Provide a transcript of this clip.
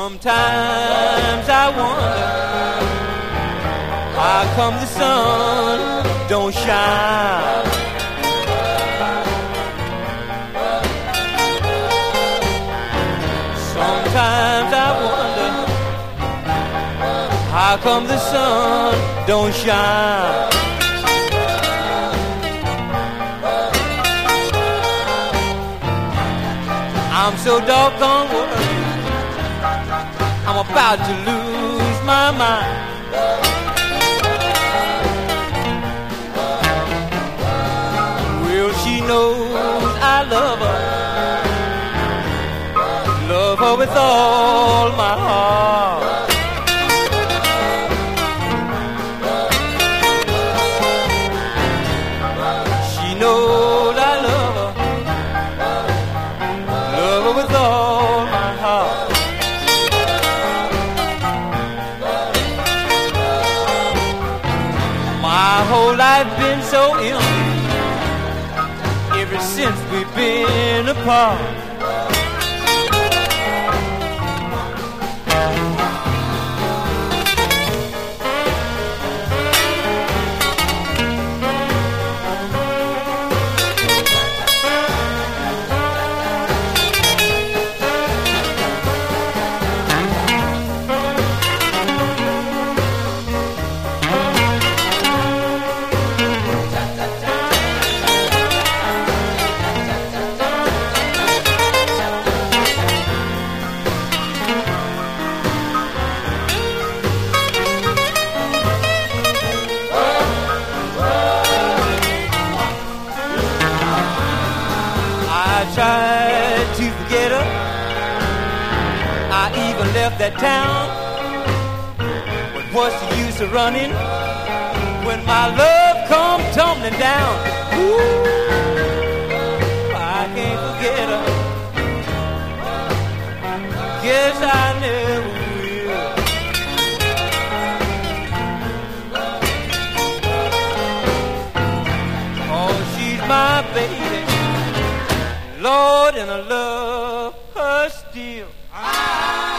Sometimes I wonder how come the sun don't shine. Sometimes I wonder how come the sun don't shine. I'm so doggone worried, I'm about to lose my mind. Well, she knows I love her with all my heart. She knows I love her with all my heart. My whole life been so empty ever since we've been apart. I tried to forget her, I even left that town. But what's the use of running when my love come tumbling down? Ooh, I can't forget her, guess I never will. Oh, she's my baby, Lord, and I love her still.